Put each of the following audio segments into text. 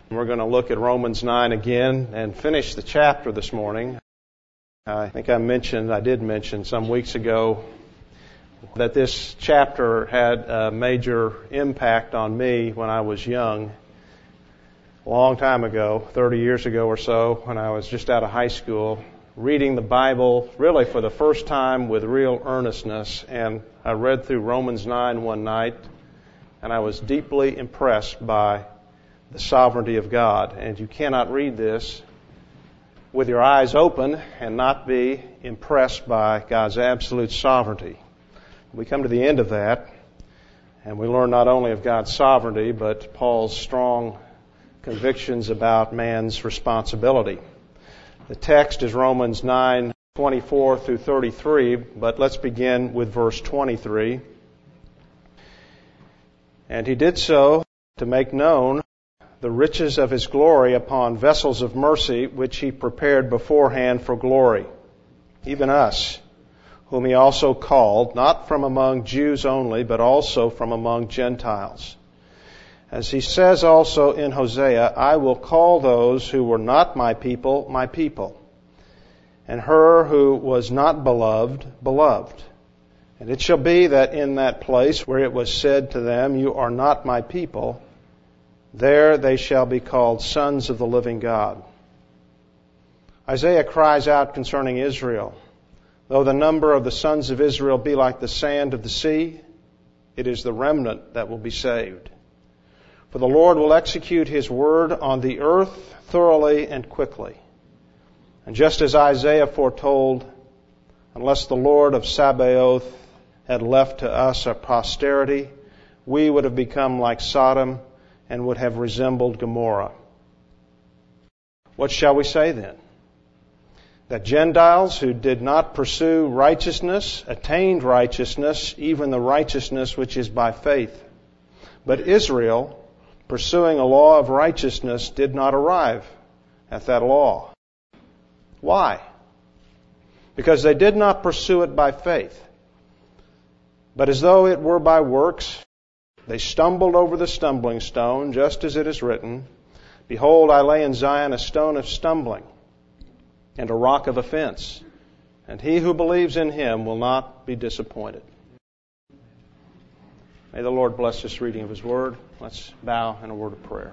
We're going to look at Romans 9 again and finish the chapter this morning. I think I did mention some weeks ago that this chapter had a major impact on me when I was young. A long time ago, 30 years ago or so, when I was just out of high school, reading the Bible really for the first time with real earnestness. And I read through Romans 9 one night, and I was deeply impressed by the sovereignty of God. And you cannot read this with your eyes open and not be impressed by God's absolute sovereignty. We come to the end of that, and we learn not only of God's sovereignty, but Paul's strong convictions about man's responsibility. The text is Romans 9:24 through 33, but let's begin with verse 23. And he did so to make known the riches of his glory upon vessels of mercy, which he prepared beforehand for glory, even us, whom he also called, not from among Jews only, but also from among Gentiles. As he says also in Hosea, I will call those who were not my people, and her who was not beloved, beloved. And it shall be that in that place where it was said to them, you are not my people, there they shall be called sons of the living God. Isaiah cries out concerning Israel, though the number of the sons of Israel be like the sand of the sea, it is the remnant that will be saved. For the Lord will execute His word on the earth thoroughly and quickly. And just as Isaiah foretold, unless the Lord of Sabaoth had left to us a posterity, we would have become like Sodom and would have resembled Gomorrah. What shall we say then? That Gentiles who did not pursue righteousness attained righteousness, even the righteousness which is by faith. But Israel, pursuing a law of righteousness, did not arrive at that law. Why? Because they did not pursue it by faith, but as though it were by works. They stumbled over the stumbling stone, just as it is written, Behold, I lay in Zion a stone of stumbling and a rock of offense, and he who believes in him will not be disappointed. May the Lord bless this reading of His Word. Let's bow in a word of prayer.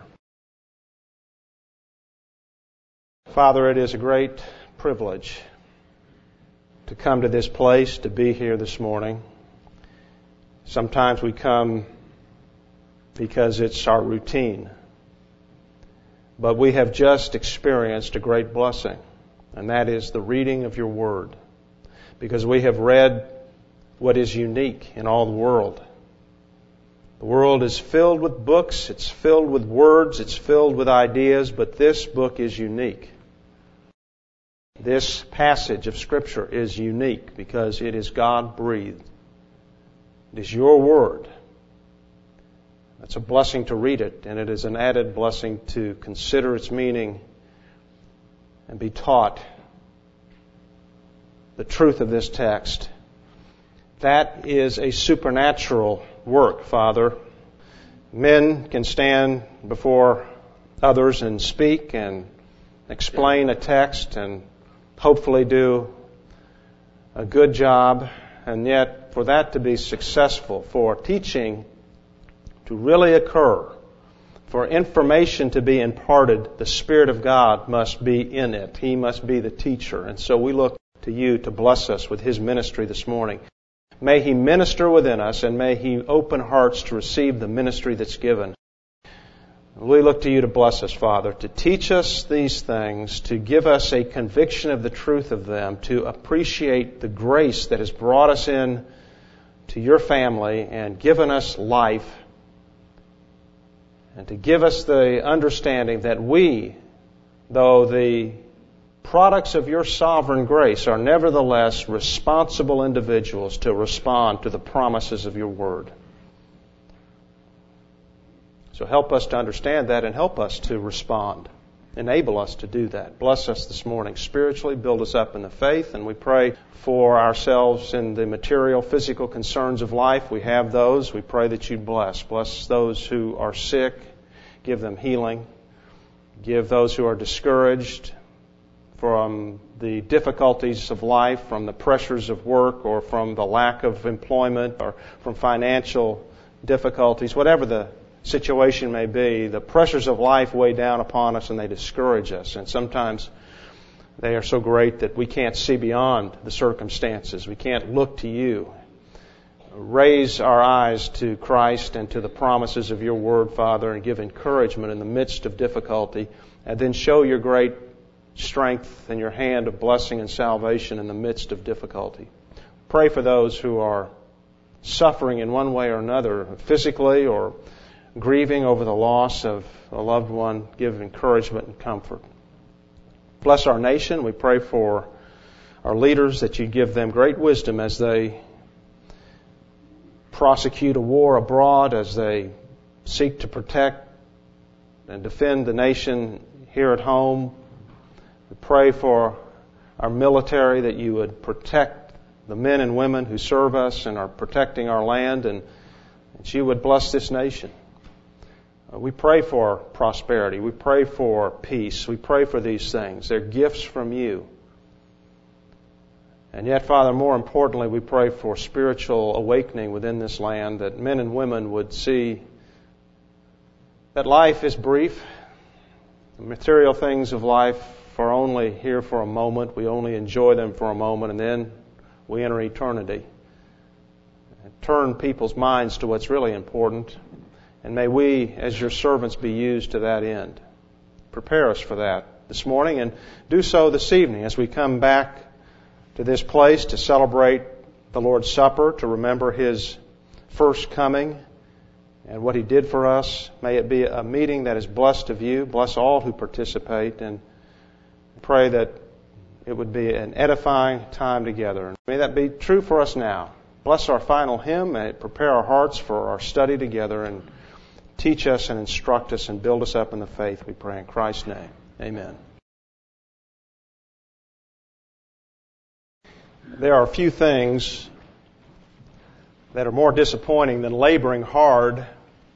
Father, it is a great privilege to come to this place, to be here this morning. Sometimes we come because it's our routine. But we have just experienced a great blessing, and that is the reading of Your Word. Because we have read what is unique in all the world. The world is filled with books, it's filled with words, it's filled with ideas, but this book is unique. This passage of Scripture is unique because it is God-breathed. It is Your Word. It's a blessing to read it, and it is an added blessing to consider its meaning and be taught the truth of this text. That is a supernatural work, Father. Men can stand before others and speak and explain a text and hopefully do a good job, and yet for that to be successful, for teaching to really occur, for information to be imparted, the Spirit of God must be in it. He must be the teacher. And so we look to You to bless us with His ministry this morning. May He minister within us, and may He open hearts to receive the ministry that's given. We look to You to bless us, Father, to teach us these things, to give us a conviction of the truth of them, to appreciate the grace that has brought us in to Your family and given us life, and to give us the understanding that we, though the products of Your sovereign grace, are nevertheless responsible individuals to respond to the promises of Your Word. So help us to understand that and help us to respond. Enable us to do that. Bless us this morning spiritually. Build us up in the faith. And we pray for ourselves in the material, physical concerns of life. We have those. We pray that You'd bless. Bless those who are sick. Give them healing. Give those who are discouraged from the difficulties of life, from the pressures of work, or from the lack of employment, or from financial difficulties, whatever the situation may be, the pressures of life weigh down upon us and they discourage us. And sometimes they are so great that we can't see beyond the circumstances. We can't look to you. Raise our eyes to Christ and to the promises of your word, Father, and give encouragement in the midst of difficulty, and then show your great strength and your hand of blessing and salvation in the midst of difficulty. Pray for those who are suffering in one way or another, physically or grieving over the loss of a loved one. Give encouragement and comfort. Bless our nation. We pray for our leaders that you give them great wisdom as they prosecute a war abroad, as they seek to protect and defend the nation here at home. We pray for our military that you would protect the men and women who serve us and are protecting our land, and that you would bless this nation. We pray for prosperity. We pray for peace. We pray for these things. They're gifts from you. And yet, Father, more importantly, we pray for spiritual awakening within this land, that men and women would see that life is brief. The material things of life are only here for a moment. We only enjoy them for a moment, and then we enter eternity. And turn people's minds to what's really important. And may we, as your servants, be used to that end. Prepare us for that this morning, and do so this evening as we come back to this place to celebrate the Lord's Supper, to remember His first coming and what He did for us. May it be a meeting that is blessed of you. Bless all who participate, and pray that it would be an edifying time together. And may that be true for us now. Bless our final hymn. May it prepare our hearts for our study together, and teach us and instruct us and build us up in the faith, we pray in Christ's name. Amen. There are a few things that are more disappointing than laboring hard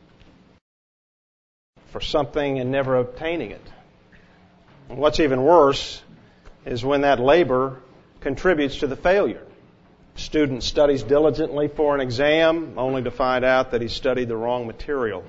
for something and never obtaining it. And what's even worse is when that labor contributes to the failure. A student studies diligently for an exam only to find out that he studied the wrong material.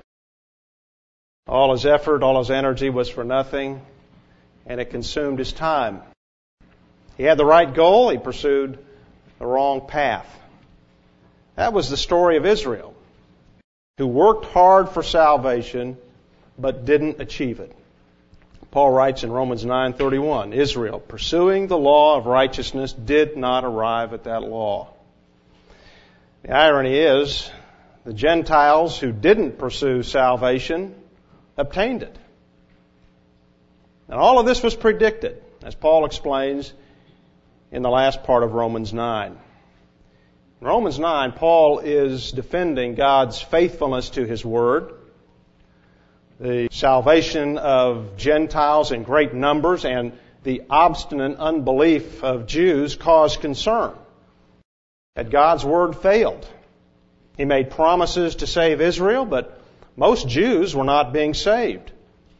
All his effort, all his energy was for nothing, and it consumed his time. He had the right goal, he pursued the wrong path. That was the story of Israel, who worked hard for salvation but didn't achieve it. Paul writes in Romans 9:31, Israel, pursuing the law of righteousness, did not arrive at that law. The irony is, the Gentiles who didn't pursue salvation obtained it. And all of this was predicted, as Paul explains in the last part of Romans 9. In Romans 9, Paul is defending God's faithfulness to His Word. The salvation of Gentiles in great numbers and the obstinate unbelief of Jews caused concern that God's Word failed. He made promises to save Israel, but most Jews were not being saved.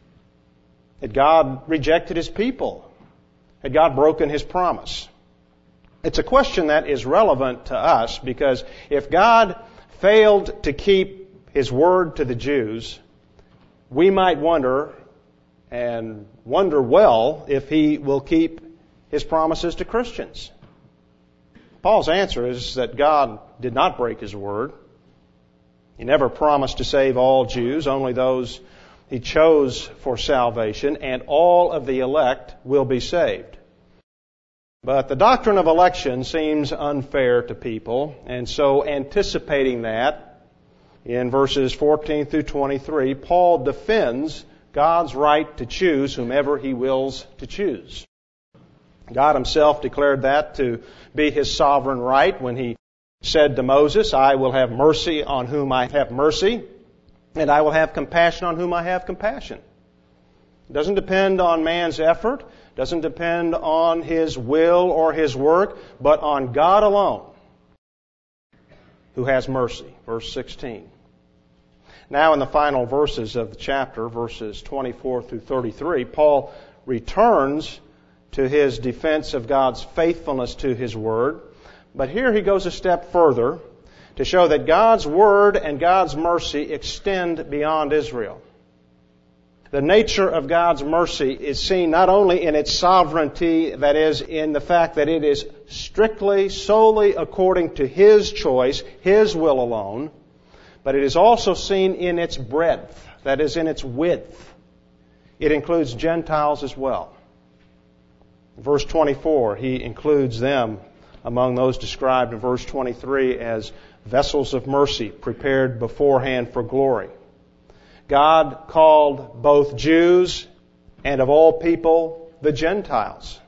Had God rejected His people? Had God broken His promise? It's a question that is relevant to us, because if God failed to keep His word to the Jews, we might wonder, and wonder well, if He will keep His promises to Christians. Paul's answer is that God did not break His word. He never promised to save all Jews, only those He chose for salvation, and all of the elect will be saved. But the doctrine of election seems unfair to people, and so anticipating that, in verses 14 through 23, Paul defends God's right to choose whomever He wills to choose. God Himself declared that to be His sovereign right when He said to Moses, I will have mercy on whom I have mercy, and I will have compassion on whom I have compassion. It doesn't depend on man's effort, doesn't depend on his will or his work, but on God alone, who has mercy. Verse 16. Now in the final verses of the chapter, verses 24 through 33, Paul returns to his defense of God's faithfulness to His Word. But here he goes a step further to show that God's Word and God's mercy extend beyond Israel. The nature of God's mercy is seen not only in its sovereignty, that is, in the fact that it is strictly, solely according to His choice, His will alone, but it is also seen in its breadth, that is, in its width. It includes Gentiles as well. Verse 24, he includes them among those described in verse 23 as vessels of mercy prepared beforehand for glory. God called both Jews and of all people the Gentiles.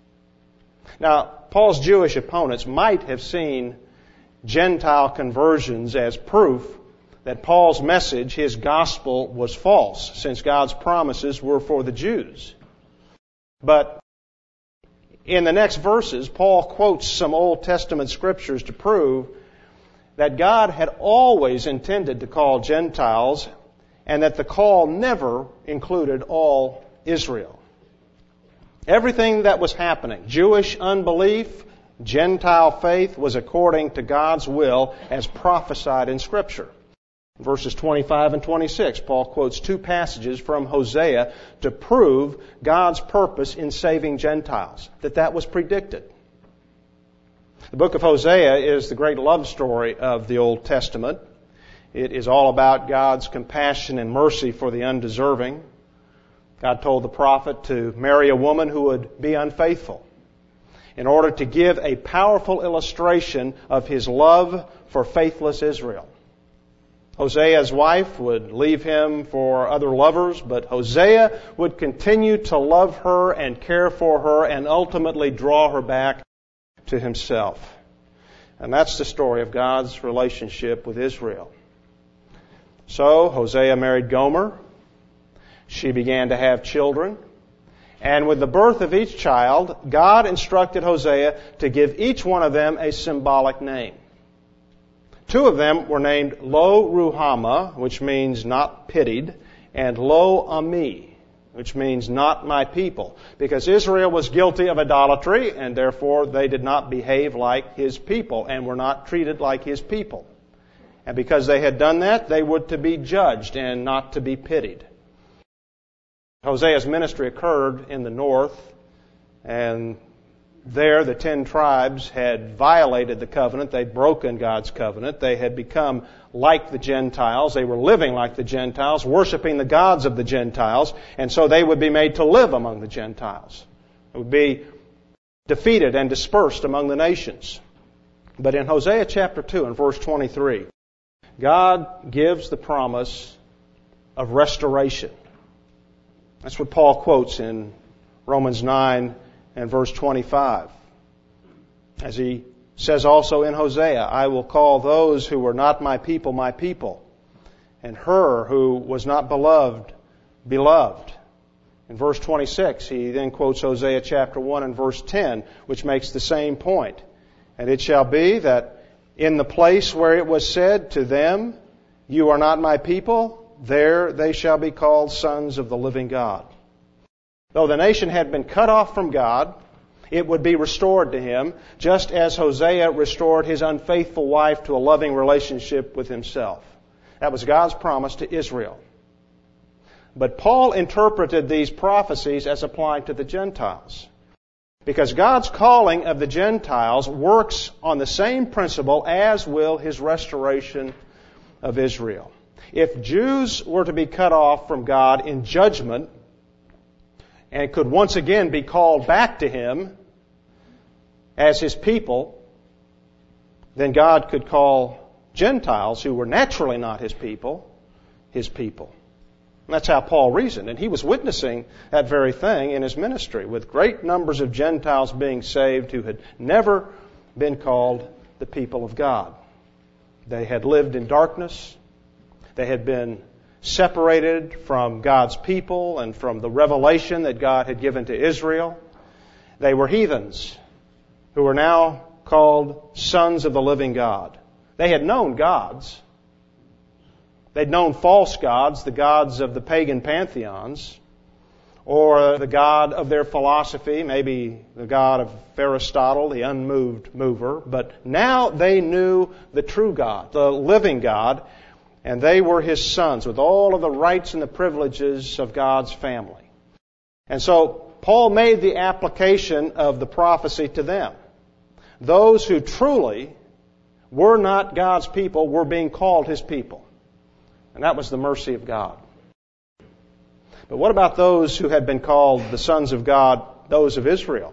Now, Paul's Jewish opponents might have seen Gentile conversions as proof that Paul's message, his gospel, was false, since God's promises were for the Jews. But in the next verses, Paul quotes some Old Testament scriptures to prove that God had always intended to call Gentiles and that the call never included all Israel. Everything that was happening, Jewish unbelief, Gentile faith, was according to God's will as prophesied in Scripture. Verses 25 and 26, Paul quotes two passages from Hosea to prove God's purpose in saving Gentiles, that was predicted. The book of Hosea is the great love story of the Old Testament. It is all about God's compassion and mercy for the undeserving. God told the prophet to marry a woman who would be unfaithful in order to give a powerful illustration of His love for faithless Israel. Hosea's wife would leave him for other lovers, but Hosea would continue to love her and care for her and ultimately draw her back to himself. And that's the story of God's relationship with Israel. So Hosea married Gomer. She began to have children. And with the birth of each child, God instructed Hosea to give each one of them a symbolic name. Two of them were named Lo Ruhamah, which means not pitied, and Lo Ami, which means not my people, because Israel was guilty of idolatry, and therefore they did not behave like His people and were not treated like His people. And because they had done that, they were to be judged and not to be pitied. Hosea's ministry occurred in the north, and there the 10 tribes had violated the covenant. They'd broken God's covenant. They had become like the Gentiles. They were living like the Gentiles, worshiping the gods of the Gentiles, and so they would be made to live among the Gentiles. It would be defeated and dispersed among the nations. But in Hosea chapter 2 and verse 23, God gives the promise of restoration. That's what Paul quotes in Romans 9 and verse 25. As he says also in Hosea, I will call those who were not my people, and her who was not beloved, beloved. In verse 26, he then quotes Hosea chapter 1 and verse 10, which makes the same point. And it shall be that in the place where it was said to them, you are not my people, there they shall be called sons of the living God. Though the nation had been cut off from God, it would be restored to him, just as Hosea restored his unfaithful wife to a loving relationship with himself. That was God's promise to Israel. But Paul interpreted these prophecies as applying to the Gentiles, because God's calling of the Gentiles works on the same principle as will His restoration of Israel. If Jews were to be cut off from God in judgment and could once again be called back to Him as His people, then God could call Gentiles who were naturally not His people, His people. And that's how Paul reasoned. And he was witnessing that very thing in his ministry, with great numbers of Gentiles being saved who had never been called the people of God. They had lived in darkness. They had been separated from God's people and from the revelation that God had given to Israel. They were heathens who were now called sons of the living God. They had known gods, They'd known false gods, the gods of the pagan pantheons, or the god of their philosophy, maybe the god of Aristotle, the unmoved mover. But now they knew the true God, the living God, and they were His sons with all of the rights and the privileges of God's family. And so Paul made the application of the prophecy to them. Those who truly were not God's people were being called His people. And that was the mercy of God. But what about those who had been called the sons of God, those of Israel?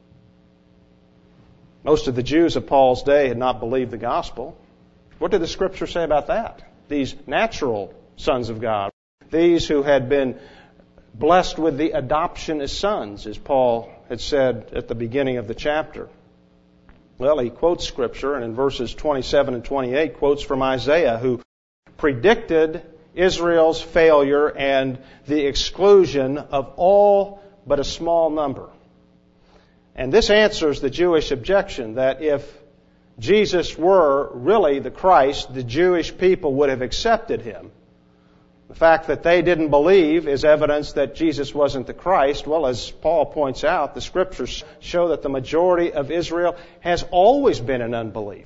Most of the Jews of Paul's day had not believed the gospel. What did the Scripture say about that? These natural sons of God, these who had been blessed with the adoption as sons, as Paul had said at the beginning of the chapter. Well, he quotes Scripture, and in verses 27 and 28 quotes from Isaiah, who predicted Israel's failure and the exclusion of all but a small number. And this answers the Jewish objection that if Jesus were really the Christ, the Jewish people would have accepted Him. The fact that they didn't believe is evidence that Jesus wasn't the Christ. Well, as Paul points out, the Scriptures show that the majority of Israel has always been in unbelief.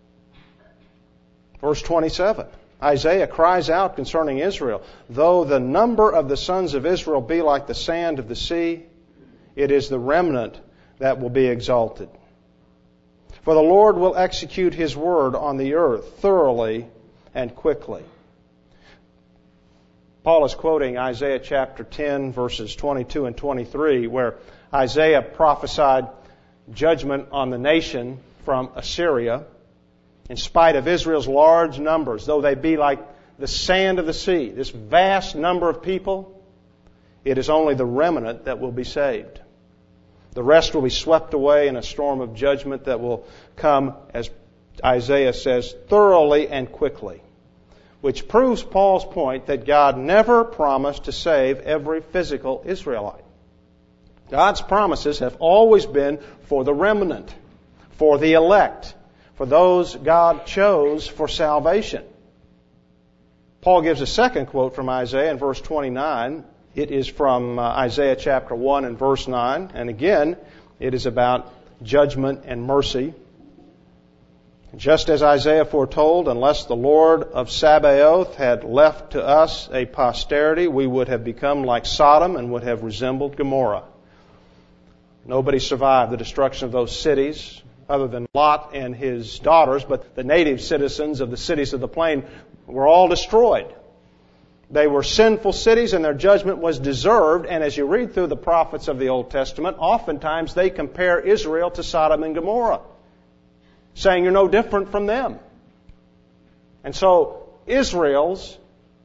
Verse 27, Isaiah cries out concerning Israel, "Though the number of the sons of Israel be like the sand of the sea, it is the remnant that will be exalted. For the Lord will execute His word on the earth thoroughly and quickly." Paul is quoting Isaiah chapter 10, verses 22 and 23, where Isaiah prophesied judgment on the nation from Assyria. In spite of Israel's large numbers, though they be like the sand of the sea, this vast number of people, it is only the remnant that will be saved. The rest will be swept away in a storm of judgment that will come, as Isaiah says, thoroughly and quickly. Which proves Paul's point that God never promised to save every physical Israelite. God's promises have always been for the remnant, for the elect, for those God chose for salvation. Paul gives a second quote from Isaiah in verse 29. It is from Isaiah chapter 1 and verse 9. And again, it is about judgment and mercy. Just as Isaiah foretold, unless the Lord of Sabaoth had left to us a posterity, we would have become like Sodom and would have resembled Gomorrah. Nobody survived the destruction of those cities other than Lot and his daughters, but the native citizens of the cities of the plain were all destroyed. They were sinful cities and their judgment was deserved, and as you read through the prophets of the Old Testament, oftentimes they compare Israel to Sodom and Gomorrah, saying you're no different from them. And so Israel's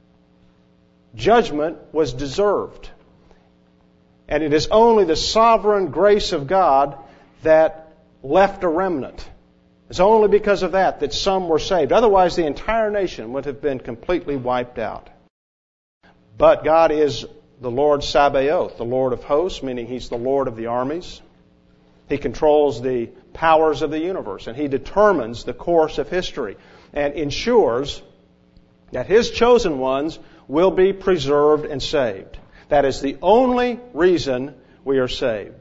judgment was deserved. And it is only the sovereign grace of God that left a remnant. It's only because of that some were saved. Otherwise, the entire nation would have been completely wiped out. But God is the Lord Sabaoth, the Lord of hosts, meaning He's the Lord of the armies. He controls the powers of the universe, and He determines the course of history and ensures that His chosen ones will be preserved and saved. That is the only reason we are saved.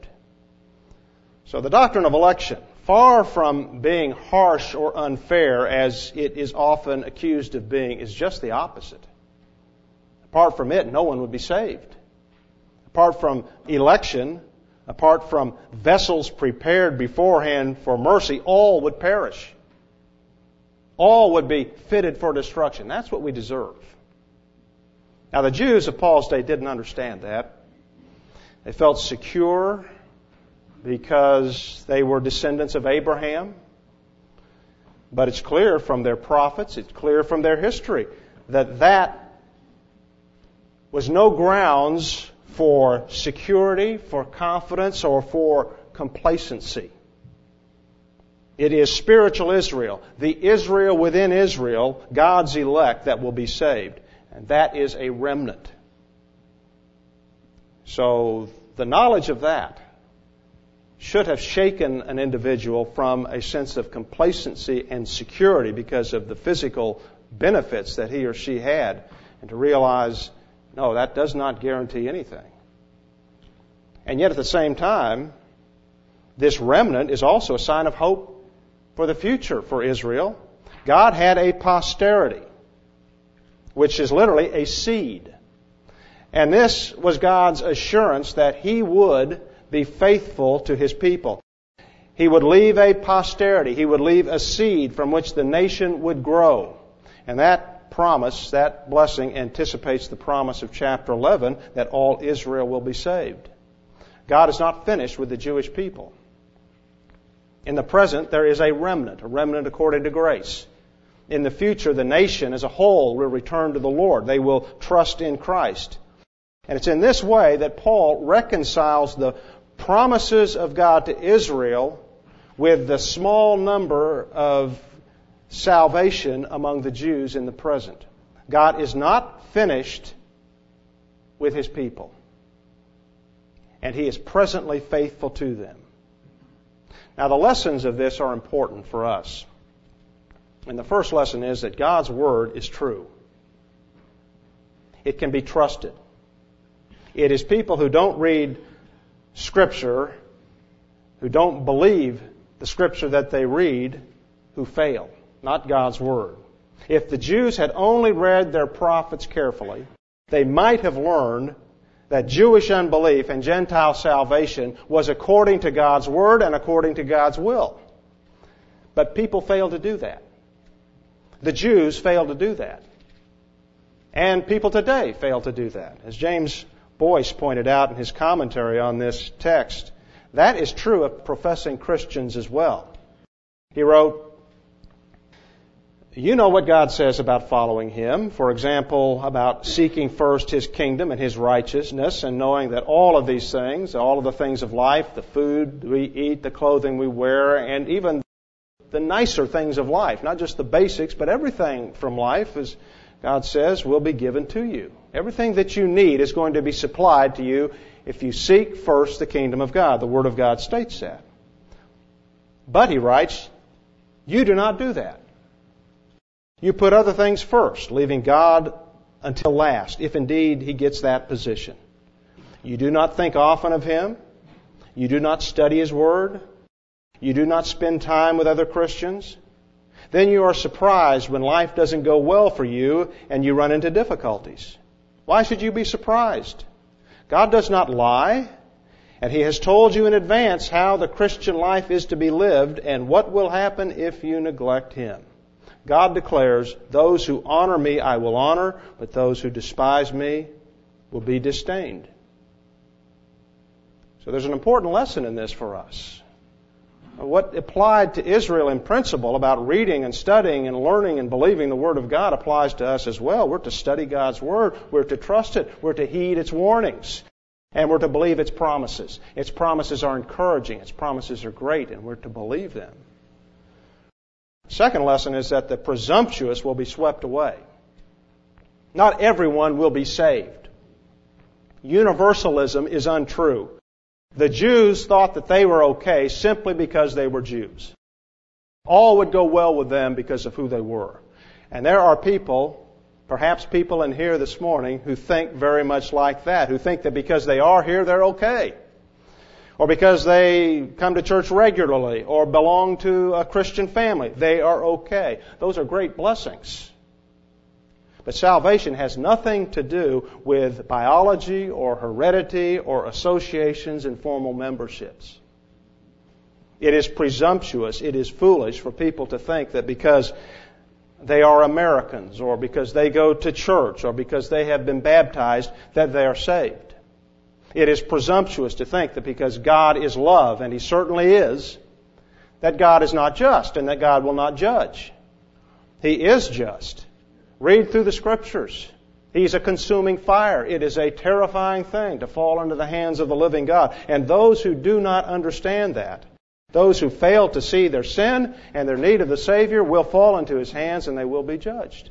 So the doctrine of election, far from being harsh or unfair as it is often accused of being, is just the opposite. Apart from it, no one would be saved. Apart from election, apart from vessels prepared beforehand for mercy, all would perish. All would be fitted for destruction. That's what we deserve. Now, the Jews of Paul's day didn't understand that. They felt secure because they were descendants of Abraham. But it's clear from their prophets, it's clear from their history, that was no grounds for security, for confidence, or for complacency. It is spiritual Israel, the Israel within Israel, God's elect, that will be saved. And that is a remnant. So the knowledge of that should have shaken an individual from a sense of complacency and security because of the physical benefits that he or she had, and to realize, no, that does not guarantee anything. And yet at the same time, this remnant is also a sign of hope for the future for Israel. God had a posterity, which is literally a seed. And this was God's assurance that He would be faithful to His people. He would leave a posterity. He would leave a seed from which the nation would grow. And that promise, that blessing, anticipates the promise of chapter 11 that all Israel will be saved. God is not finished with the Jewish people. In the present, there is a remnant according to grace. In the future, the nation as a whole will return to the Lord. They will trust in Christ. And it's in this way that Paul reconciles the promises of God to Israel with the small number of salvation among the Jews in the present. God is not finished with His people, and He is presently faithful to them. Now, the lessons of this are important for us. And the first lesson is that God's Word is true. It can be trusted. It is people who don't read Scripture, who don't believe the Scripture that they read, who fail, not God's Word. If the Jews had only read their prophets carefully, they might have learned that Jewish unbelief and Gentile salvation was according to God's Word and according to God's will. But people fail to do that. The Jews fail to do that. And people today fail to do that. As James Boyce pointed out in his commentary on this text, that is true of professing Christians as well. He wrote, "You know what God says about following Him. For example, about seeking first His kingdom and His righteousness, and knowing that all of these things, all of the things of life, the food we eat, the clothing we wear, and even the nicer things of life, not just the basics, but everything from life, as God says, will be given to you. Everything that you need is going to be supplied to you if you seek first the kingdom of God." The Word of God states that. But, he writes, you do not do that. You put other things first, leaving God until last, if indeed He gets that position. You do not think often of Him. You do not study His Word. You do not spend time with other Christians. Then you are surprised when life doesn't go well for you and you run into difficulties. Why should you be surprised? God does not lie, and He has told you in advance how the Christian life is to be lived and what will happen if you neglect Him. God declares, "Those who honor Me I will honor, but those who despise Me will be disdained." So there's an important lesson in this for us. What applied to Israel in principle about reading and studying and learning and believing the Word of God applies to us as well. We're to study God's Word. We're to trust it. We're to heed its warnings. And we're to believe its promises. Its promises are encouraging. Its promises are great, and we're to believe them. The second lesson is that the presumptuous will be swept away. Not everyone will be saved. Universalism is untrue. The Jews thought that they were okay simply because they were Jews. All would go well with them because of who they were. And there are people, perhaps people in here this morning, who think very much like that, who think that because they are here, they're okay. Or because they come to church regularly or belong to a Christian family, they are okay. Those are great blessings. But salvation has nothing to do with biology or heredity or associations and formal memberships. It is presumptuous, it is foolish for people to think that because they are Americans or because they go to church or because they have been baptized that they are saved. It is presumptuous to think that because God is love, and He certainly is, that God is not just and that God will not judge. He is just. Read through the Scriptures. He's a consuming fire. It is a terrifying thing to fall into the hands of the living God. And those who do not understand that, those who fail to see their sin and their need of the Savior, will fall into His hands and they will be judged.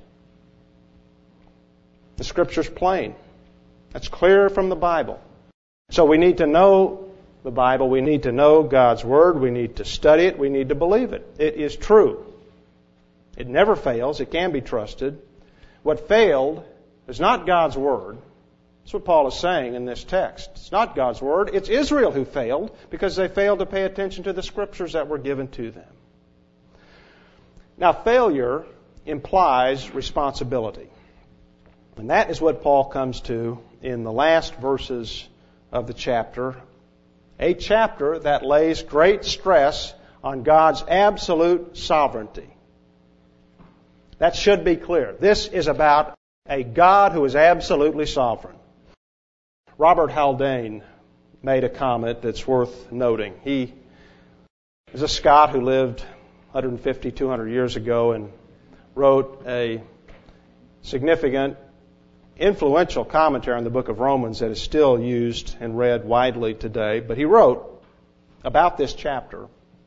The Scripture's plain. That's clear from the Bible. So we need to know the Bible. We need to know God's Word. We need to study it. We need to believe it. It is true. It never fails. It can be trusted. What failed is not God's Word. That's what Paul is saying in this text. It's not God's Word. It's Israel who failed because they failed to pay attention to the Scriptures that were given to them. Now, failure implies responsibility. And that is what Paul comes to in the last verses of the chapter. A chapter that lays great stress on God's absolute sovereignty. That should be clear. This is about a God who is absolutely sovereign. Robert Haldane made a comment that's worth noting. He is a Scot who lived 150, 200 years ago and wrote a significant, influential commentary on the book of Romans that is still used and read widely today. But he wrote about this chapter,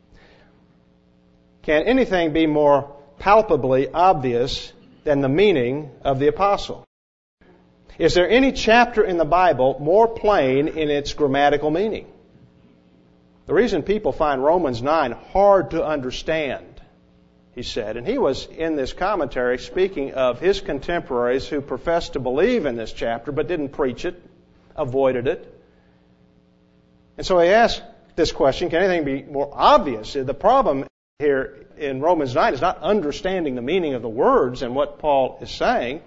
"Can anything be more palpably obvious than the meaning of the apostle? Is there any chapter in the Bible more plain in its grammatical meaning? The reason people find Romans 9 hard to understand," he said, and he was in this commentary speaking of his contemporaries who professed to believe in this chapter but didn't preach it, avoided it. And so he asked this question, can anything be more obvious? The problem here in Romans 9 is not understanding the meaning of the words and what Paul is saying.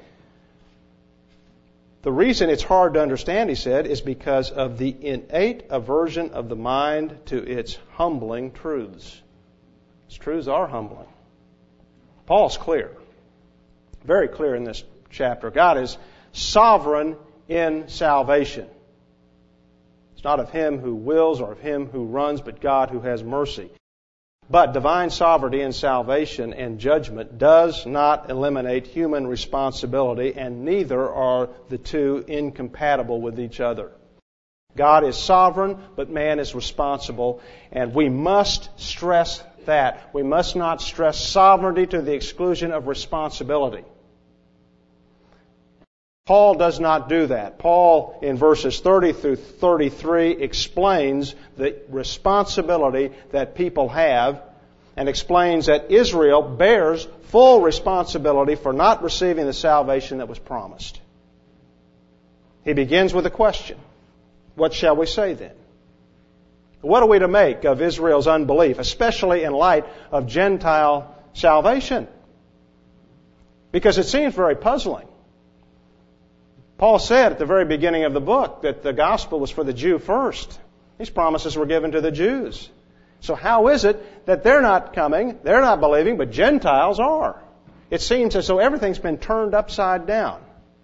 The reason it's hard to understand, he said, is because of the innate aversion of the mind to its humbling truths. Its truths are humbling. Paul's clear, very clear in this chapter. God is sovereign in salvation. It's not of him who wills or of him who runs, but God who has mercy. But divine sovereignty in salvation and judgment does not eliminate human responsibility, and neither are the two incompatible with each other. God is sovereign, but man is responsible, and we must stress that. We must not stress sovereignty to the exclusion of responsibility. Paul does not do that. Paul, in verses 30 through 33, explains the responsibility that people have and explains that Israel bears full responsibility for not receiving the salvation that was promised. He begins with a question. What shall we say then? What are we to make of Israel's unbelief, especially in light of Gentile salvation? Because it seems very puzzling. Paul said at the very beginning of the book that the gospel was for the Jew first. These promises were given to the Jews. So how is it that they're not coming, they're not believing, but Gentiles are? It seems as though everything's been turned upside down.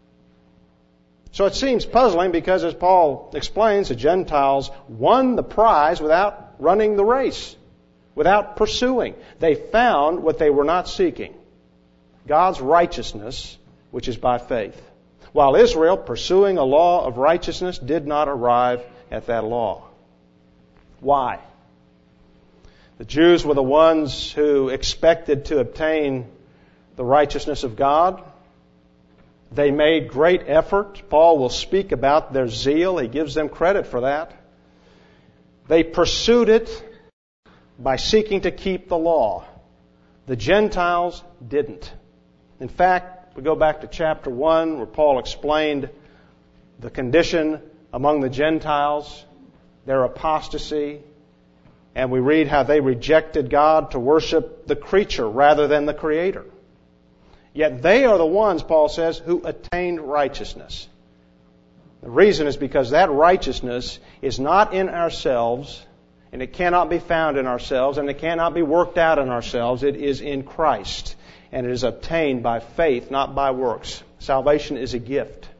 So it seems puzzling because, as Paul explains, the Gentiles won the prize without running the race, without pursuing. They found what they were not seeking, God's righteousness, which is by faith. While Israel, pursuing a law of righteousness, did not arrive at that law. Why? The Jews were the ones who expected to obtain the righteousness of God. They made great effort. Paul will speak about their zeal. He gives them credit for that. They pursued it by seeking to keep the law. The Gentiles didn't. In fact, we go back to chapter 1 where Paul explained the condition among the Gentiles, their apostasy, and we read how they rejected God to worship the creature rather than the Creator. Yet they are the ones, Paul says, who attained righteousness. The reason is because that righteousness is not in ourselves, and it cannot be found in ourselves, and it cannot be worked out in ourselves. It is in Christ. And it is obtained by faith, not by works. Salvation is a gift.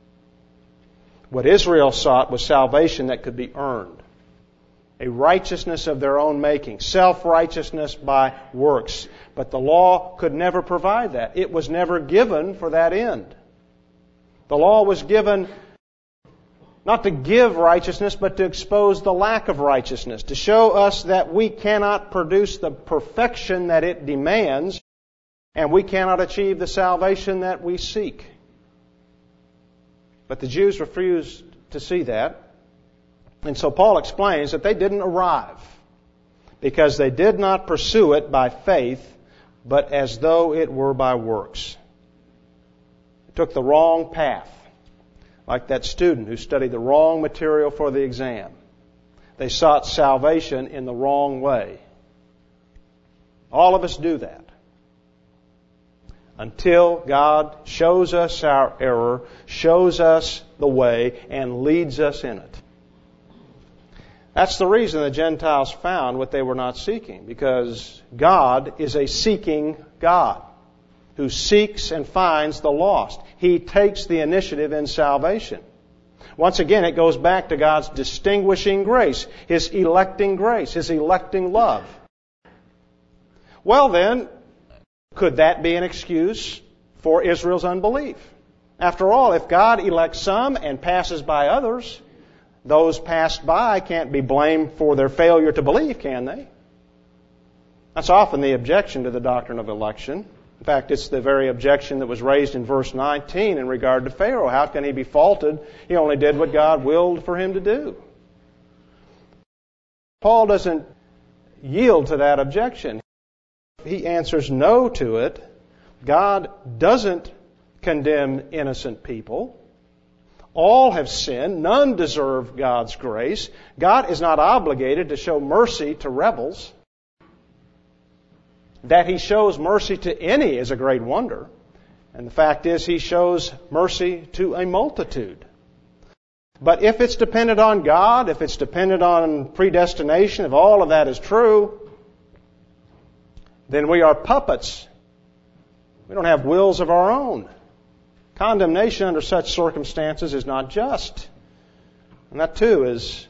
What Israel sought was salvation that could be earned. A righteousness of their own making. Self-righteousness by works. But the law could never provide that. It was never given for that end. The law was given not to give righteousness, but to expose the lack of righteousness. To show us that we cannot produce the perfection that it demands. And we cannot achieve the salvation that we seek. But the Jews refused to see that. And so Paul explains that they didn't arrive because they did not pursue it by faith, but as though it were by works. They took the wrong path, like that student who studied the wrong material for the exam. They sought salvation in the wrong way. All of us do that. Until God shows us our error, shows us the way, and leads us in it. That's the reason the Gentiles found what they were not seeking, because God is a seeking God who seeks and finds the lost. He takes the initiative in salvation. Once again, it goes back to God's distinguishing grace, His electing grace, His electing love. Well then, could that be an excuse for Israel's unbelief? After all, if God elects some and passes by others, those passed by can't be blamed for their failure to believe, can they? That's often the objection to the doctrine of election. In fact, it's the very objection that was raised in verse 19 in regard to Pharaoh. How can he be faulted? He only did what God willed for him to do. Paul doesn't yield to that objection. He answers no to it. God doesn't condemn innocent people. All have sinned. None deserve God's grace. God is not obligated to show mercy to rebels. That He shows mercy to any is a great wonder. And the fact is, He shows mercy to a multitude. But if it's dependent on God, if it's dependent on predestination, if all of that is true, then we are puppets. We don't have wills of our own. Condemnation under such circumstances is not just. And that too is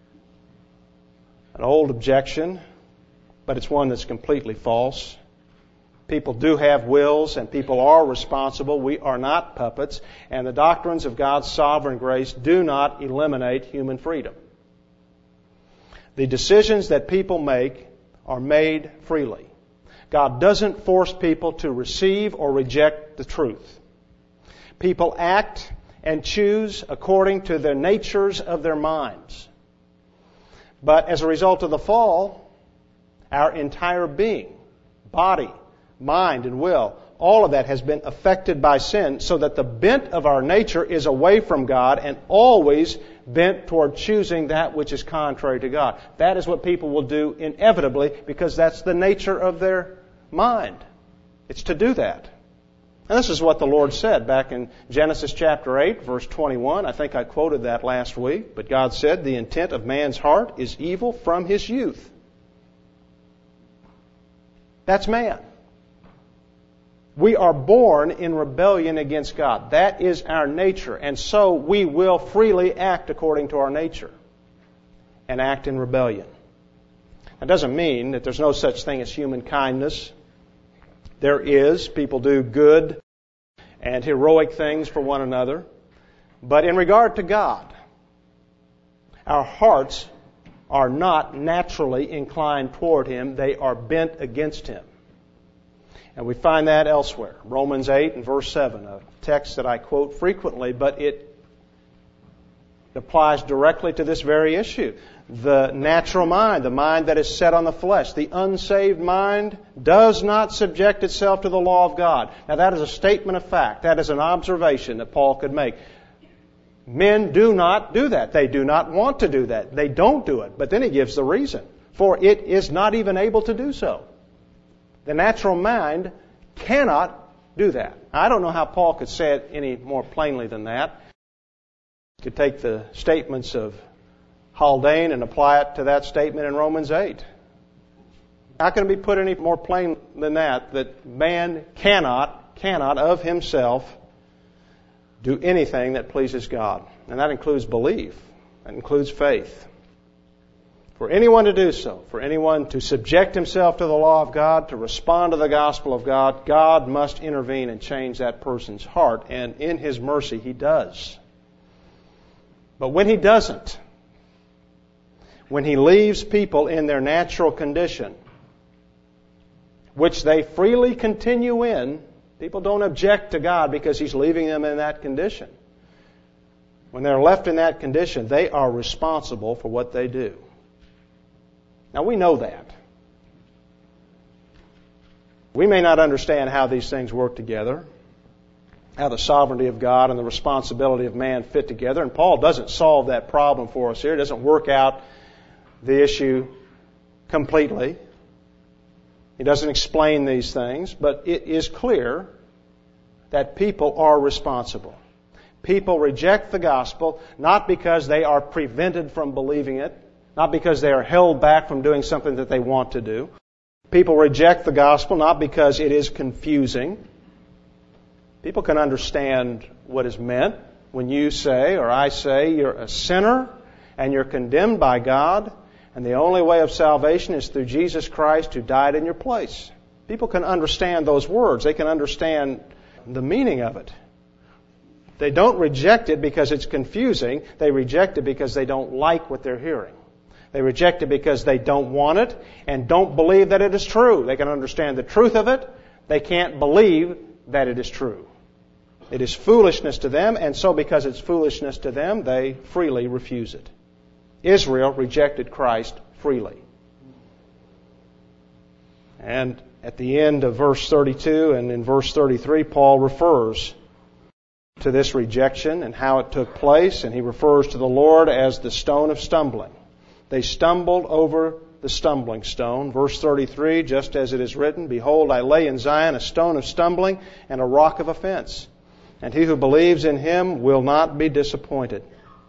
an old objection, but it's one that's completely false. People do have wills and people are responsible. We are not puppets. And the doctrines of God's sovereign grace do not eliminate human freedom. The decisions that people make are made freely. God doesn't force people to receive or reject the truth. People act and choose according to the natures of their minds. But as a result of the fall, our entire being, body, mind, and will, all of that has been affected by sin, so that the bent of our nature is away from God and always bent toward choosing that which is contrary to God. That is what people will do inevitably, because that's the nature of their mind. It's to do that. And this is what the Lord said back in Genesis chapter 8, verse 21. I think I quoted that last week. But God said, "The intent of man's heart is evil from his youth." That's man. We are born in rebellion against God. That is our nature. And so we will freely act according to our nature and act in rebellion. That doesn't mean that there's no such thing as human kindness. There is. People do good and heroic things for one another. But in regard to God, our hearts are not naturally inclined toward Him. They are bent against Him. And we find that elsewhere. Romans 8 and verse 7, a text that I quote frequently, but it applies directly to this very issue. The natural mind, the mind that is set on the flesh, the unsaved mind does not subject itself to the law of God. Now that is a statement of fact. That is an observation that Paul could make. Men do not do that. They do not want to do that. They don't do it. But then he gives the reason. For it is not even able to do so. The natural mind cannot do that. I don't know how Paul could say it any more plainly than that. You could take the statements of Haldane and apply it to that statement in Romans 8. How can it be put any more plain than that man cannot of himself do anything that pleases God? And that includes belief. That includes faith. For anyone to do so, for anyone to subject himself to the law of God, to respond to the gospel of God, God must intervene and change that person's heart. And in His mercy, He does. But when He doesn't, when He leaves people in their natural condition, which they freely continue in, people don't object to God because He's leaving them in that condition. When they're left in that condition, they are responsible for what they do. Now we know that. We may not understand how these things work together, how the sovereignty of God and the responsibility of man fit together, and Paul doesn't solve that problem for us here. He doesn't work out the issue completely. He doesn't explain these things, but it is clear that people are responsible. People reject the gospel not because they are prevented from believing it, not because they are held back from doing something that they want to do. People reject the gospel not because it is confusing. People can understand what is meant when you say, or I say, you're a sinner and you're condemned by God, and the only way of salvation is through Jesus Christ who died in your place. People can understand those words. They can understand the meaning of it. They don't reject it because it's confusing. They reject it because they don't like what they're hearing. They reject it because they don't want it and don't believe that it is true. They can understand the truth of it. They can't believe that it is true. It is foolishness to them, and so because it's foolishness to them, they freely refuse it. Israel rejected Christ freely. And at the end of verse 32 and in verse 33, Paul refers to this rejection and how it took place, and he refers to the Lord as the stone of stumbling. They stumbled over the stumbling stone. Verse 33, just as it is written, "Behold, I lay in Zion a stone of stumbling and a rock of offense, and he who believes in him will not be disappointed."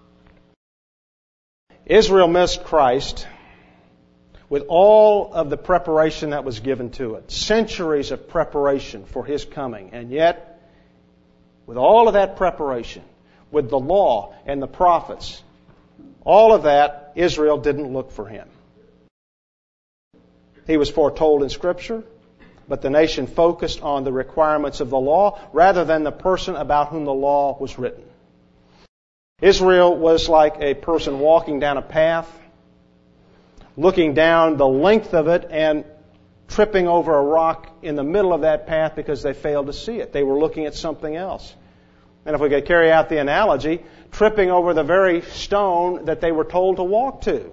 Israel missed Christ with all of the preparation that was given to it. Centuries of preparation for His coming. And yet, with all of that preparation, with the law and the prophets, all of that, Israel didn't look for Him. He was foretold in Scripture, but the nation focused on the requirements of the law rather than the person about whom the law was written. Israel was like a person walking down a path, looking down the length of it and tripping over a rock in the middle of that path because they failed to see it. They were looking at something else. And if we could carry out the analogy, tripping over the very stone that they were told to walk to.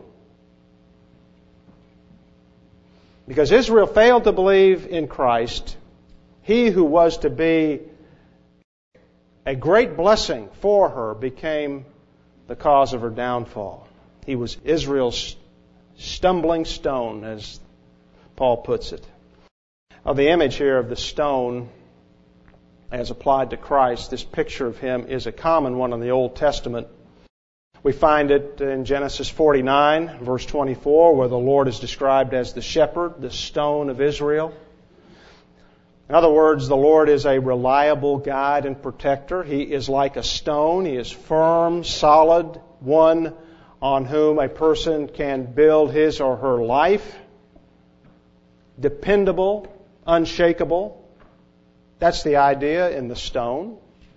Because Israel failed to believe in Christ, He who was to be a great blessing for her became the cause of her downfall. He was Israel's stumbling stone, as Paul puts it. Now, the image here of the stone as applied to Christ, this picture of Him is a common one in the Old Testament. We find it in Genesis 49, verse 24, where the Lord is described as the shepherd, the stone of Israel. In other words, the Lord is a reliable guide and protector. He is like a stone. He is firm, solid, one on whom a person can build his or her life. Dependable, unshakable. That's the idea in the stone.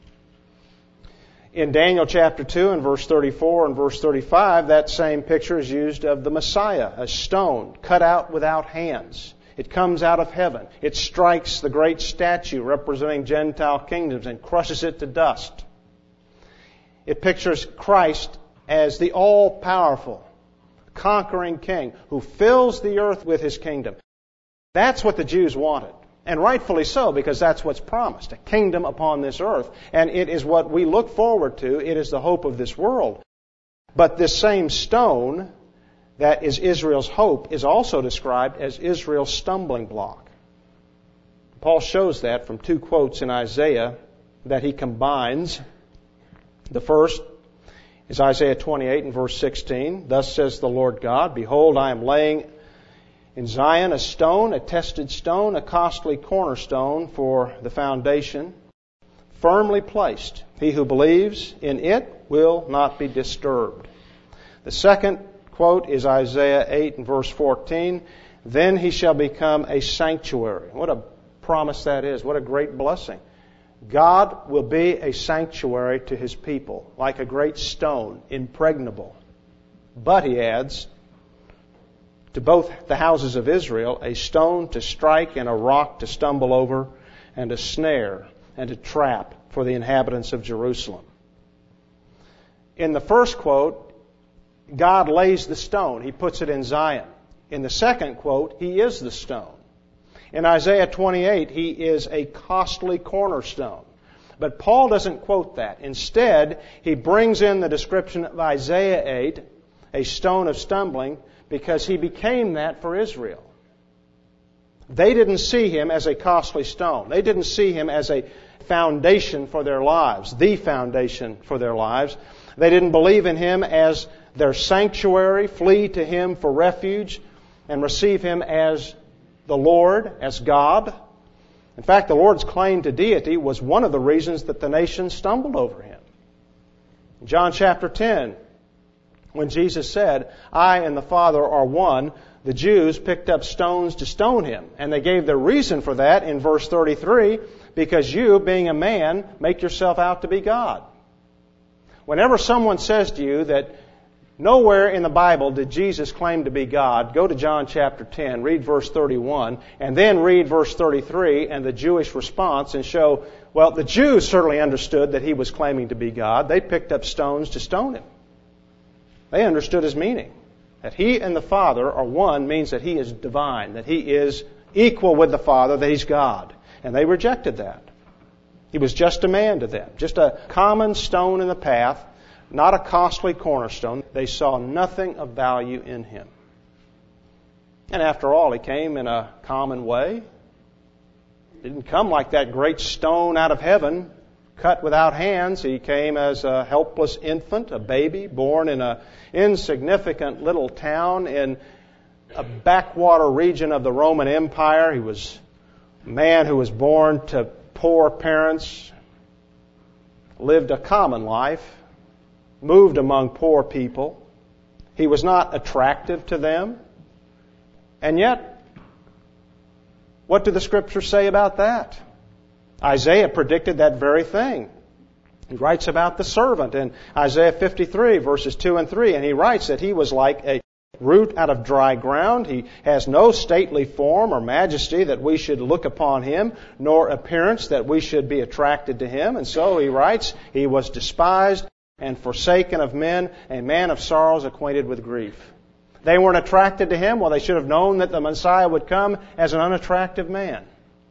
In Daniel chapter 2 and verse 34 and verse 35, that same picture is used of the Messiah, a stone cut out without hands. It comes out of heaven. It strikes the great statue representing Gentile kingdoms and crushes it to dust. It pictures Christ as the all-powerful, conquering king who fills the earth with His kingdom. That's what the Jews wanted. And rightfully so, because that's what's promised, a kingdom upon this earth. And it is what we look forward to. It is the hope of this world. But this same stone that is Israel's hope is also described as Israel's stumbling block. Paul shows that from two quotes in Isaiah that he combines. The first is Isaiah 28 and verse 16. "Thus says the Lord God, Behold, I am laying in Zion a stone, a tested stone, a costly cornerstone for the foundation, firmly placed. He who believes in it will not be disturbed." The second quote is Isaiah 8 and verse 14. "Then he shall become a sanctuary." What a promise that is. What a great blessing. God will be a sanctuary to His people, like a great stone, impregnable. But, he adds, to both the houses of Israel, a stone to strike and a rock to stumble over, and a snare and a trap for the inhabitants of Jerusalem. In the first quote, God lays the stone. He puts it in Zion. In the second quote, He is the stone. In Isaiah 28, He is a costly cornerstone. But Paul doesn't quote that. Instead, he brings in the description of Isaiah 8, a stone of stumbling, because He became that for Israel. They didn't see Him as a costly stone. They didn't see Him as a foundation for their lives, the foundation for their lives. They didn't believe in Him as their sanctuary, flee to Him for refuge, and receive Him as the Lord, as God. In fact, the Lord's claim to deity was one of the reasons that the nation stumbled over Him. In John chapter 10, when Jesus said, "I and the Father are one," the Jews picked up stones to stone Him. And they gave their reason for that in verse 33, because you, being a man, make yourself out to be God. Whenever someone says to you that nowhere in the Bible did Jesus claim to be God, go to John chapter 10, read verse 31, and then read verse 33 and the Jewish response and show, well, the Jews certainly understood that He was claiming to be God. They picked up stones to stone Him. They understood His meaning. That He and the Father are one means that He is divine, that He is equal with the Father, that He's God. And they rejected that. He was just a man to them, just a common stone in the path, not a costly cornerstone. They saw nothing of value in Him. And after all, He came in a common way. He didn't come like that great stone out of heaven, cut without hands. He came as a helpless infant, a baby, born in an insignificant little town in a backwater region of the Roman Empire. He was a man who was born to poor parents, lived a common life, moved among poor people. He was not attractive to them. And yet, what do the Scriptures say about that? Isaiah predicted that very thing. He writes about the servant in Isaiah 53, verses 2 and 3, and he writes that he was like a root out of dry ground. He has no stately form or majesty that we should look upon Him, nor appearance that we should be attracted to Him. And so he writes, He was despised and forsaken of men, a man of sorrows, acquainted with grief. They weren't attracted to Him. Well, they should have known that the Messiah would come as an unattractive man.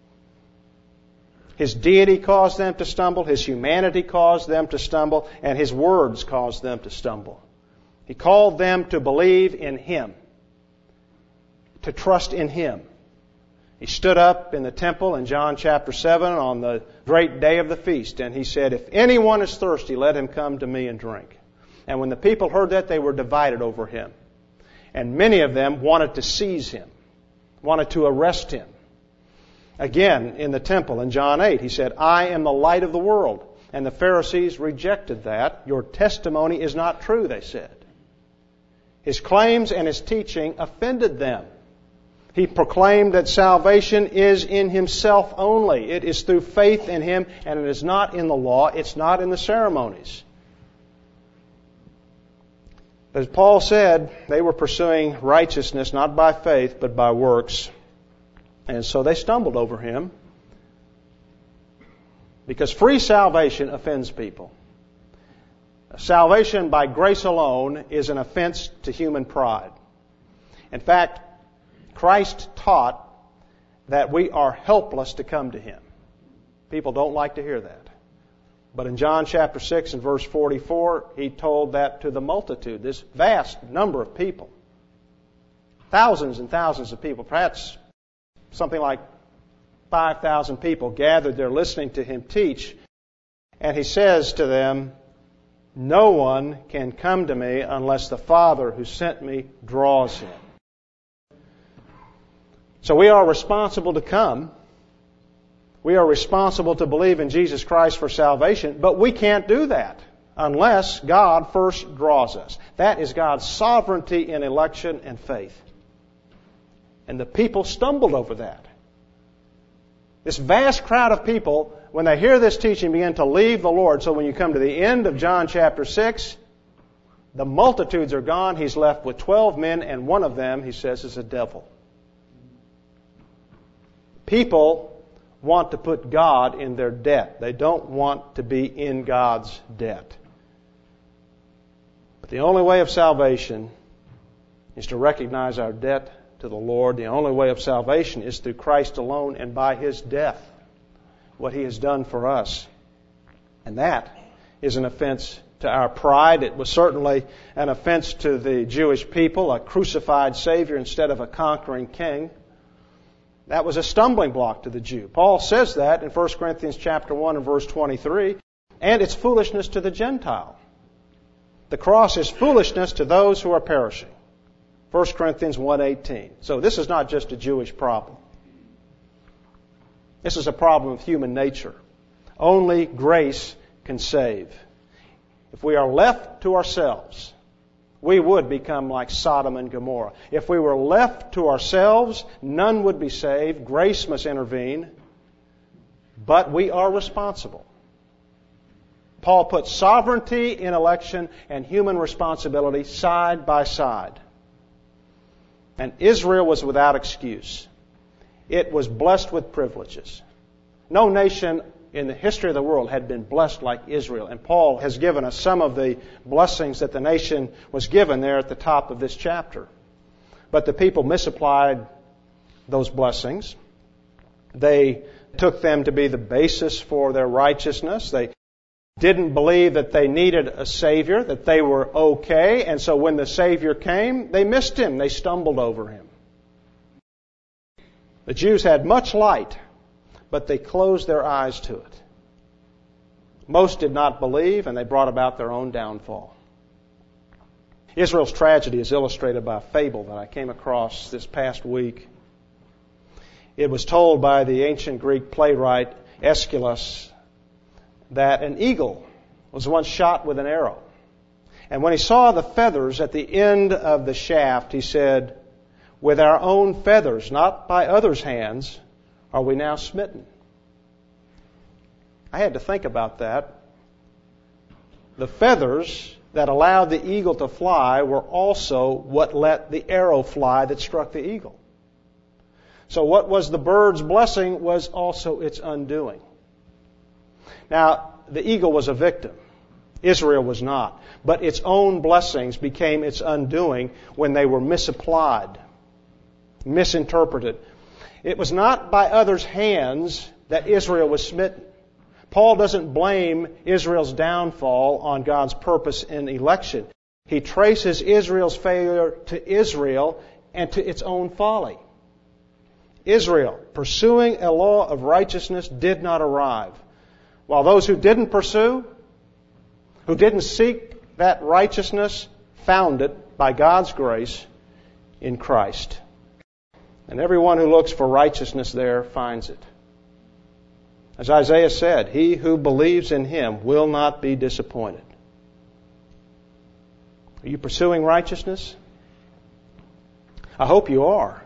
His deity caused them to stumble, His humanity caused them to stumble, and His words caused them to stumble. He called them to believe in Him, to trust in Him. He stood up in the temple in John chapter 7 on the great day of the feast, and He said, "If anyone is thirsty, let him come to me and drink." And when the people heard that, they were divided over Him. And many of them wanted to seize Him, wanted to arrest Him. Again, in the temple in John 8, He said, "I am the light of the world." And the Pharisees rejected that. "Your testimony is not true," they said. His claims and His teaching offended them. He proclaimed that salvation is in Himself only. It is through faith in Him, and it is not in the law. It's not in the ceremonies. As Paul said, they were pursuing righteousness not by faith, but by works. And so they stumbled over Him. Because free salvation offends people. Salvation by grace alone is an offense to human pride. In fact, Christ taught that we are helpless to come to Him. People don't like to hear that. But in John chapter 6 and verse 44, He told that to the multitude, this vast number of people. Thousands and thousands of people, perhaps something like 5,000 people gathered there listening to Him teach. And He says to them, "No one can come to me unless the Father who sent me draws him." So we are responsible to come. We are responsible to believe in Jesus Christ for salvation, but we can't do that unless God first draws us. That is God's sovereignty in election and faith. And the people stumbled over that. This vast crowd of people, when they hear this teaching, begin to leave the Lord. So when you come to the end of John chapter 6, the multitudes are gone. He's left with 12 men, and one of them, He says, is a devil. People want to put God in their debt. They don't want to be in God's debt. But the only way of salvation is to recognize our debt to the Lord. The only way of salvation is through Christ alone and by His death, what He has done for us. And that is an offense to our pride. It was certainly an offense to the Jewish people, a crucified Savior instead of a conquering king. That was a stumbling block to the Jew. Paul says that in 1 Corinthians chapter 1 and verse 23, and it's foolishness to the Gentile. The cross is foolishness to those who are perishing. 1 Corinthians 1:18. So this is not just a Jewish problem. This is a problem of human nature. Only grace can save. If we are left to ourselves, we would become like Sodom and Gomorrah. If we were left to ourselves, none would be saved. Grace must intervene. But we are responsible. Paul puts sovereignty in election and human responsibility side by side. And Israel was without excuse. It was blessed with privileges. No nation in the history of the world had been blessed like Israel. And Paul has given us some of the blessings that the nation was given there at the top of this chapter. But the people misapplied those blessings. They took them to be the basis for their righteousness. They didn't believe that they needed a Savior, that they were okay. And so when the Savior came, they missed Him. They stumbled over Him. The Jews had much light, but they closed their eyes to it. Most did not believe, and they brought about their own downfall. Israel's tragedy is illustrated by a fable that I came across this past week. It was told by the ancient Greek playwright Aeschylus that an eagle was once shot with an arrow. And when he saw the feathers at the end of the shaft, he said, "With our own feathers, not by others' hands, are we now smitten?" I had to think about that. The feathers that allowed the eagle to fly were also what let the arrow fly that struck the eagle. So what was the bird's blessing was also its undoing. Now, the eagle was a victim. Israel was not. But its own blessings became its undoing when they were misapplied, misinterpreted. It was not by others' hands that Israel was smitten. Paul doesn't blame Israel's downfall on God's purpose in election. He traces Israel's failure to Israel and to its own folly. Israel, pursuing a law of righteousness, did not arrive. While those who didn't pursue, who didn't seek that righteousness, found it by God's grace in Christ. And everyone who looks for righteousness there finds it. As Isaiah said, he who believes in Him will not be disappointed. Are you pursuing righteousness? I hope you are.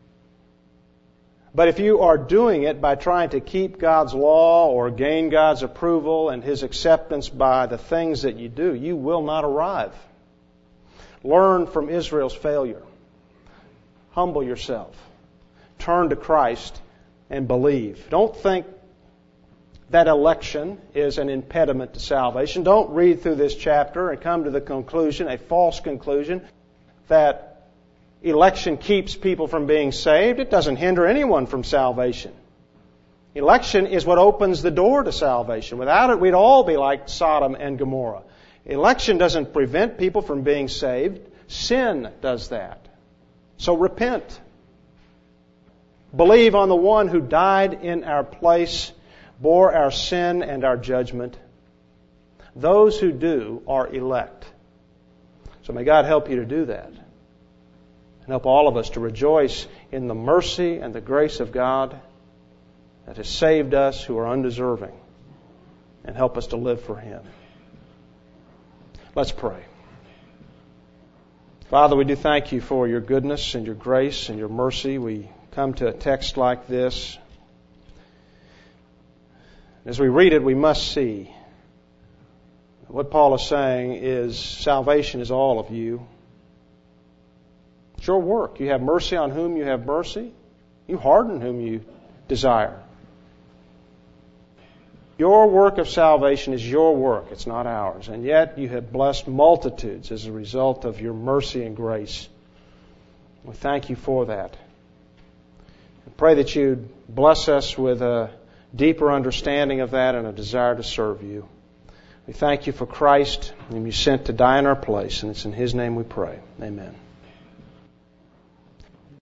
But if you are doing it by trying to keep God's law or gain God's approval and His acceptance by the things that you do, you will not arrive. Learn from Israel's failure. Humble yourself. Turn to Christ and believe. Don't think that election is an impediment to salvation. Don't read through this chapter and come to the conclusion, a false conclusion, that election keeps people from being saved. It doesn't hinder anyone from salvation. Election is what opens the door to salvation. Without it, we'd all be like Sodom and Gomorrah. Election doesn't prevent people from being saved. Sin does that. So repent. Believe on the one who died in our place, bore our sin and our judgment. Those who do are elect. So may God help you to do that. And help all of us to rejoice in the mercy and the grace of God that has saved us who are undeserving, and help us to live for Him. Let's pray. Father, we do thank You for Your goodness and Your grace and Your mercy. We come to a text like this. As we read it, we must see what Paul is saying is salvation is all of You. It's Your work. You have mercy on whom You have mercy. You harden whom You desire. Your work of salvation is Your work. It's not ours. And yet You have blessed multitudes as a result of Your mercy and grace. We thank you for that. I pray that you'd bless us with a deeper understanding of that and a desire to serve you. We thank you for Christ, whom you sent to die in our place, and it's in His name we pray. Amen.